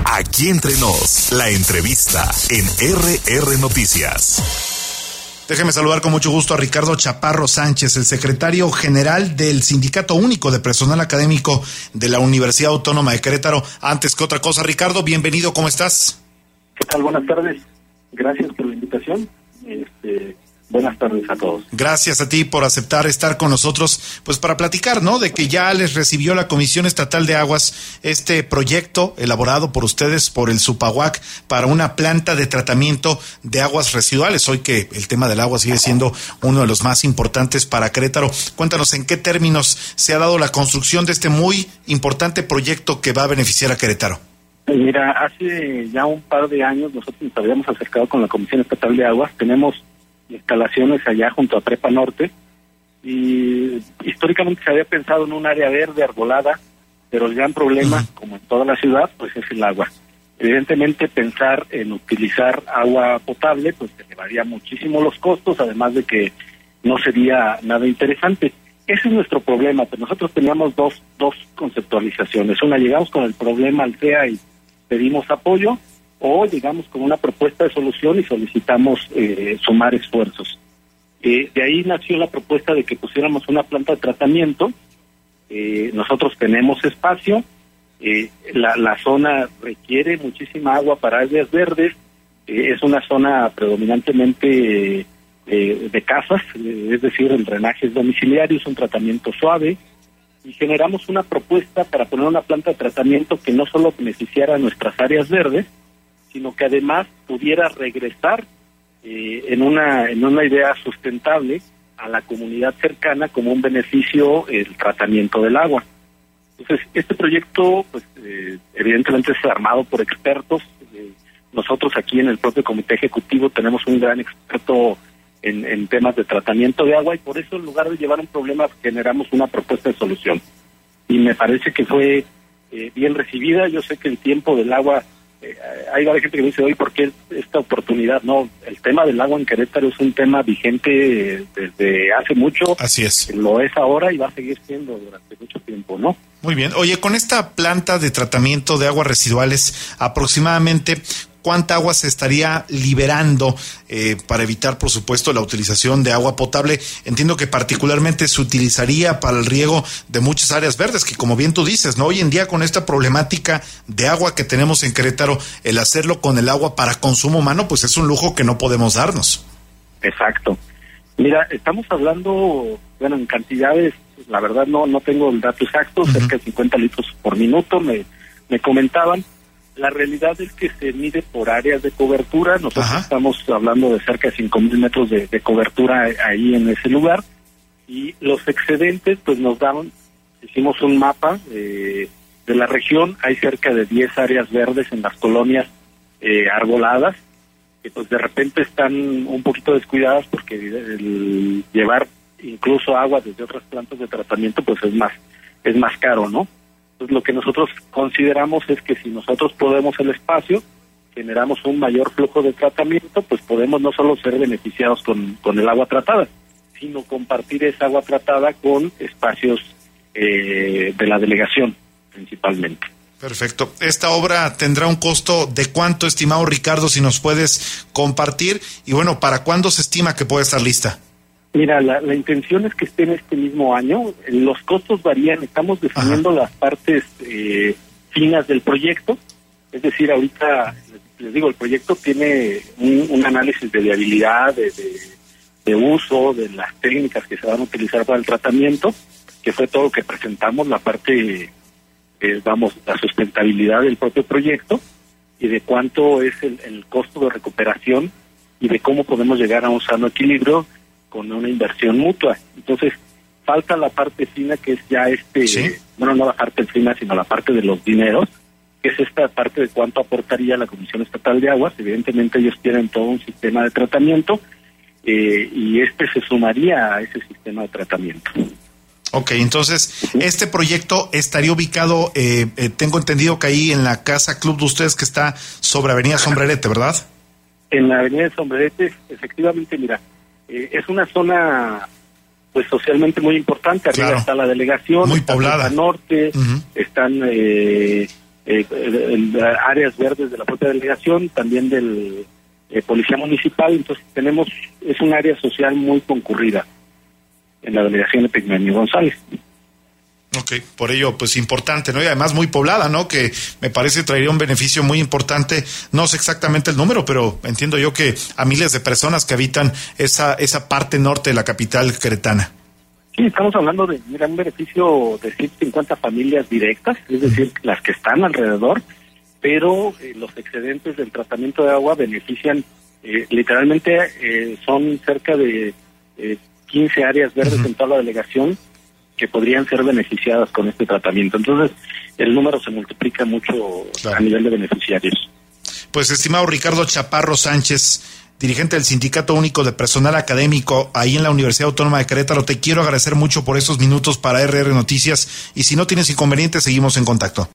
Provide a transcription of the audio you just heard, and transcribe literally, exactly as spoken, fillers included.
Aquí entre nos, la entrevista en R R Noticias. Déjeme saludar con mucho gusto a Ricardo Chaparro Sánchez, el secretario general del Sindicato Único de Personal Académico de la Universidad Autónoma de Querétaro. Antes que otra cosa, Ricardo, bienvenido, ¿cómo estás? ¿Qué tal? Buenas tardes. Gracias por la invitación. Este, buenas tardes a todos. Gracias a ti por aceptar estar con nosotros, pues para platicar, ¿no? De que ya les recibió la Comisión Estatal de Aguas este proyecto elaborado por ustedes, por el SUPAUAC, para una planta de tratamiento de aguas residuales. Hoy que el tema del agua sigue siendo uno de los más importantes para Querétaro. Cuéntanos en qué términos se ha dado la construcción de este muy importante proyecto que va a beneficiar a Querétaro. Mira, hace ya un par de años nosotros nos habíamos acercado con la Comisión Estatal de Aguas. Tenemos instalaciones allá junto a Prepa Norte y históricamente se había pensado en un área verde, arbolada, pero el gran problema, uh-huh. como en toda la ciudad, pues es el agua. Evidentemente pensar en utilizar agua potable pues elevaría muchísimo los costos, además de que no sería nada interesante. Ese es nuestro problema, pero nosotros teníamos dos, dos conceptualizaciones. Una, llegamos con el problema al C E A y pedimos apoyo, o llegamos con una propuesta de solución y solicitamos eh, sumar esfuerzos. Eh, de ahí nació la propuesta de que pusiéramos una planta de tratamiento. Eh, nosotros tenemos espacio, eh, la, la zona requiere muchísima agua para áreas verdes, eh, es una zona predominantemente eh, de casas, eh, es decir, el drenaje es domiciliario, es un tratamiento suave, y generamos una propuesta para poner una planta de tratamiento que no solo beneficiara a nuestras áreas verdes, sino que además pudiera regresar eh, en una en una idea sustentable a la comunidad cercana como un beneficio el tratamiento del agua. Entonces, este proyecto, pues eh, evidentemente es armado por expertos. Eh, nosotros aquí en el propio comité ejecutivo tenemos un gran experto en, en temas de tratamiento de agua y por eso en lugar de llevar un problema generamos una propuesta de solución. Y me parece que fue eh, bien recibida. Yo sé que el tiempo del agua... Eh, hay varias gente que me dice, oye, ¿por qué esta oportunidad? No, el tema del agua en Querétaro es un tema vigente eh, desde hace mucho. Así es. Lo es ahora y va a seguir siendo durante mucho tiempo, ¿no? Muy bien. Oye, con esta planta de tratamiento de aguas residuales, aproximadamente, ¿cuánta agua se estaría liberando eh, para evitar, por supuesto, la utilización de agua potable? Entiendo que particularmente se utilizaría para el riego de muchas áreas verdes, que como bien tú dices, ¿no? Hoy en día con esta problemática de agua que tenemos en Querétaro, el hacerlo con el agua para consumo humano, pues es un lujo que no podemos darnos. Exacto. Mira, estamos hablando, bueno, en cantidades, la verdad no no tengo el dato exacto, uh-huh. cerca de cincuenta litros por minuto, me, me comentaban. La realidad es que se mide por áreas de cobertura. Nosotros Ajá. estamos hablando de cerca de cinco mil metros de, de cobertura ahí en ese lugar. Y los excedentes, pues nos dan, hicimos un mapa eh, de la región. Hay cerca de diez áreas verdes en las colonias eh, arboladas, que pues de repente están un poquito descuidadas porque el llevar incluso agua desde otras plantas de tratamiento, pues es más, es más caro, ¿no? Entonces, lo que nosotros consideramos es que si nosotros podemos el espacio, generamos un mayor flujo de tratamiento, pues podemos no solo ser beneficiados con, con el agua tratada, sino compartir esa agua tratada con espacios eh, de la delegación, principalmente. Perfecto. ¿Esta obra tendrá un costo de cuánto, estimado Ricardo, si nos puedes compartir? Y bueno, ¿para cuándo se estima que pueda estar lista? Mira, la, la intención es que esté en este mismo año. Los costos varían, estamos definiendo Ajá. las partes eh, finas del proyecto. Es decir, ahorita, les digo, el proyecto tiene un, un análisis de viabilidad, de, de, de uso, de las técnicas que se van a utilizar para el tratamiento, que fue todo lo que presentamos, la parte, eh, vamos, la sustentabilidad del propio proyecto y de cuánto es el, el costo de recuperación y de cómo podemos llegar a un sano equilibrio con una inversión mutua. Entonces, falta la parte fina, que es ya este, ¿Sí? bueno, no la parte fina, sino la parte de los dineros, que es esta parte de cuánto aportaría la Comisión Estatal de Aguas. Evidentemente ellos tienen todo un sistema de tratamiento eh, y este se sumaría a ese sistema de tratamiento. Ok, entonces, este proyecto estaría ubicado, eh, eh, tengo entendido que ahí en la Casa Club de ustedes, que está sobre Avenida Sombrerete, ¿verdad? En la Avenida de Sombrerete, efectivamente, mira, Eh, es una zona pues socialmente muy importante. Arriba claro. está la delegación, muy está poblada. Norte, uh-huh. están eh, eh, eh, áreas verdes de la propia delegación, también del eh, Policía Municipal. Entonces tenemos, es un área social muy concurrida en la delegación de Epigmenio González. Ok, por ello, pues importante, ¿no? Y además muy poblada, ¿no? Que me parece traería un beneficio muy importante. No sé exactamente el número, pero entiendo yo que a miles de personas que habitan esa esa parte norte de la capital queretana. Sí, estamos hablando de mira, un beneficio de ciento cincuenta familias directas, es decir, uh-huh. las que están alrededor, pero eh, los excedentes del tratamiento de agua benefician, eh, literalmente eh, son cerca de eh, quince áreas verdes uh-huh. en toda la delegación, que podrían ser beneficiadas con este tratamiento. Entonces, el número se multiplica mucho claro. a nivel de beneficiarios. Pues, estimado Ricardo Chaparro Sánchez, dirigente del Sindicato Único de Personal Académico ahí en la Universidad Autónoma de Querétaro, te quiero agradecer mucho por estos minutos para R R Noticias, y si no tienes inconveniente, seguimos en contacto.